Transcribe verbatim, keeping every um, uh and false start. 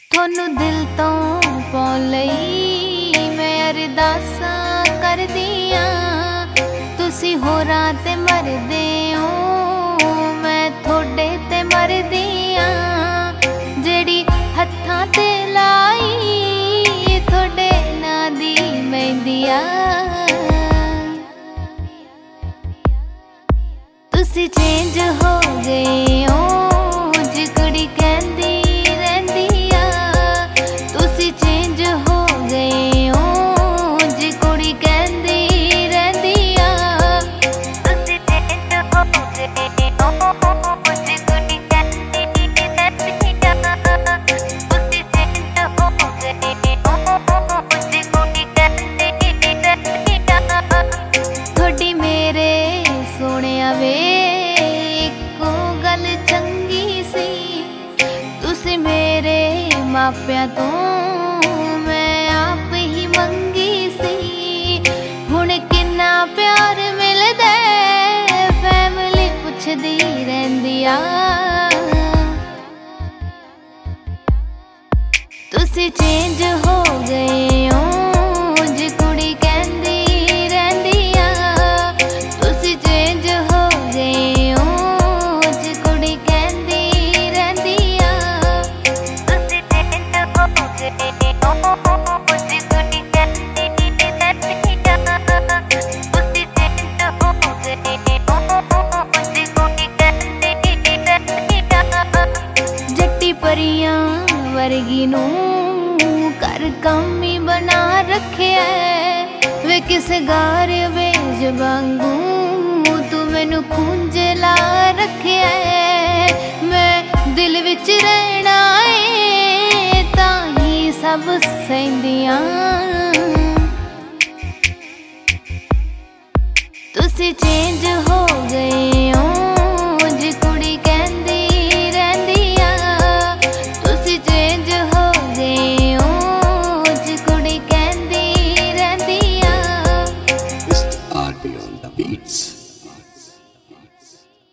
थोनू दिल तो पाउण लई मैं अरदासां करदियां, तुसी होरां ते मरदे हो मैं थोड़े ते मरदियां। जेड़ी हत्थां ते लाई थोड़े नां दी मेहंदिया, तुसी चेंज हो गए हो जी कुड़ी कहंदी रहिंदी आ। तुसी चेंज हो गए हो जी कुड़ी कहंदी रहिंदी आ। तुसी चेंज हो गए हो जी कुड़ी कहंदी रहिंदी आ। तुसी चेंज हो गए हो जी कुड़ी कहंदी रहिंदी आ। थोड़ी मेरे सोहणिया वे मापिया तो मैं आप ही मंगी सी। हुण किन्ना प्यार मिलदा फैमिली पुछदी रहिंदी आ। तुसी चेंज हो गए हो जी कुड़ी कहंदी रहिंदी आ। तुसी चेंज हो गए हो जी कुड़ी कहंदी रहिंदी आ। तुसी चेंज हो गए हो जी कुड़ी कहंदी रहिंदी आ। तुसी चेंज हो गए हो जी कुड़ी कहंदी रहिंदी आ। जट्टी परियां वर्गी नू कर कमी बना रखे है वे किस गार वेज वांगू तू मैनू खूंज ला रखे है। मैं दिल विच रहना है तां ही सब सहिंदियां।